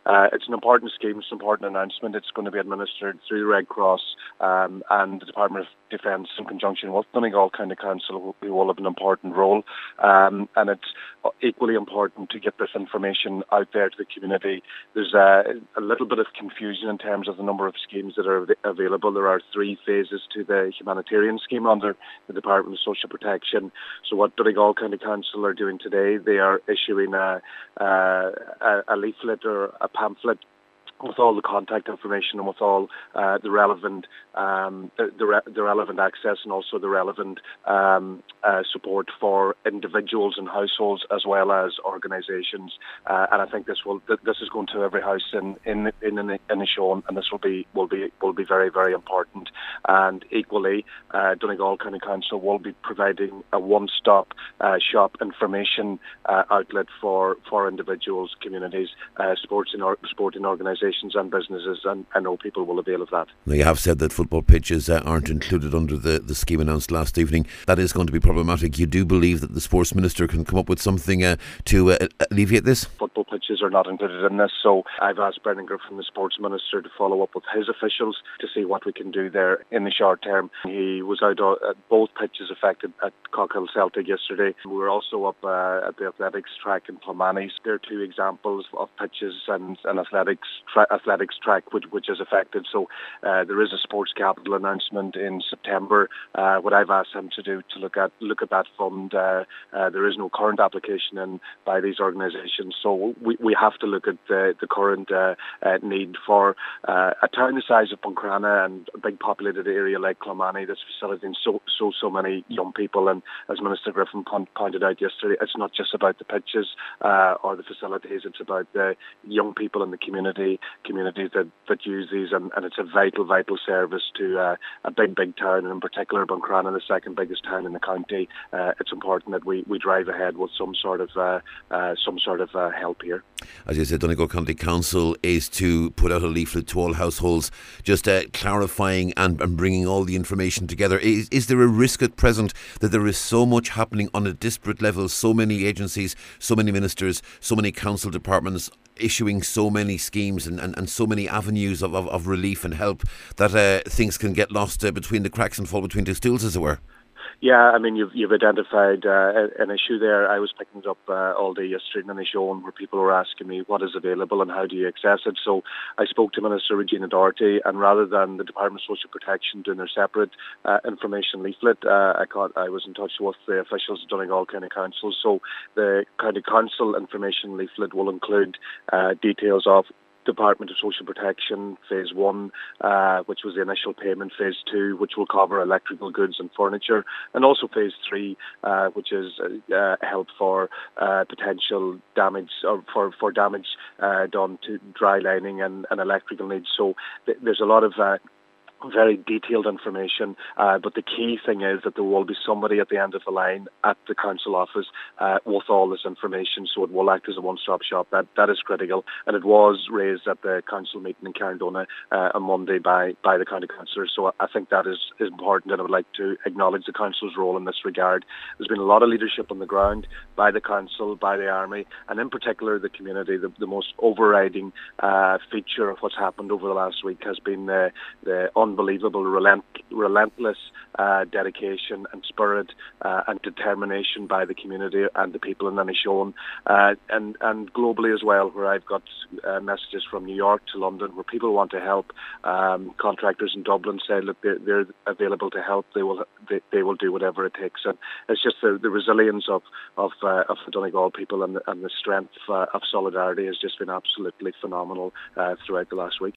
it's an important scheme, it's an important announcement. It's going to be administered through the Red Cross and the Department of Defence in conjunction with Donegal County Council, who will have an important role. And it's equally important to get this information out there to the community. There's a little bit of confusion in terms of the number of schemes that are available. There are 3 phases to the humanitarian scheme under the Department of Social Protection. So what Donegal County Council are doing today, they are issuing a leaflet or a pamphlet with all the contact information and with all the relevant access and also the relevant support for individuals and households as well as organisations. And I think this is going to every house in Inishowen, and this will be very, very important. And equally, Donegal County Council will be providing a one-stop shop information outlet for individuals, communities, sporting organisations and businesses, and I know people will avail of that. Now, you have said that football pitches aren't included under the scheme announced last evening. That is going to be problematic. You do believe that the Sports Minister can come up with something to alleviate this? Football pitches are not included in this, so I've asked Brendan Griffin, the Sports Minister, to follow up with his officials to see what we can do there in the short term. He was out at both pitches affected at Cockhill Celtic yesterday. We were also up at the athletics track in Clonmany. There are 2 examples of pitches and athletics track which is affected. So there is a sports capital announcement in September. What I've asked him to do to look at that fund. There is no current application in by these organisations, so we have to look at the current need for a town the size of Buncrana and a big populated area like Clonmany. This facility and so many young people, and as Minister Griffin pointed out yesterday, it's not just about the pitches or the facilities. It's about the young people in the communities that use these, and it's a vital service to a big town, and in particular Buncrana, the second biggest town in the county. It's important that we drive ahead with some sort of help here. As you said, Donegal County Council is to put out a leaflet to all households, just clarifying and bringing all the information together. Is there a risk at present that there is so much happening on a disparate level, so many agencies, so many ministers, so many council departments issuing so many schemes and so many avenues of relief and help that things can get lost between the cracks and fall between 2 stools, as it were? Yeah, I mean, you've identified an issue there. I was picking it up all day yesterday in Inishowen, where people were asking me what is available and how do you access it. So I spoke to Minister Regina Doherty, and rather than the Department of Social Protection doing their separate information leaflet, I was in touch with the officials of Donegal County Council. So the County Council information leaflet will include details of Department of Social Protection Phase 1, which was the initial payment, Phase 2, which will cover electrical goods and furniture, and also Phase 3, which is help for potential damage or for damage done to dry lining and electrical needs. So there's a lot of very detailed information, but the key thing is that there will be somebody at the end of the line at the council office with all this information, so it will act as a one-stop shop. That is critical, and it was raised at the council meeting in Carndona on Monday by the county councillors, so I think that is important, and I would like to acknowledge the council's role in this regard. There's been a lot of leadership on the ground by the council, by the army, and in particular the community. The most overriding feature of what's happened over the last week has been the unbelievable, relentless dedication and spirit and determination by the community and the people in Inishowen, and globally as well, where I've got messages from New York to London where people want to help. Contractors in Dublin say, look, they're available to help. They will do whatever it takes, and it's just the resilience of the Donegal people and the strength of solidarity has just been absolutely phenomenal throughout the last week.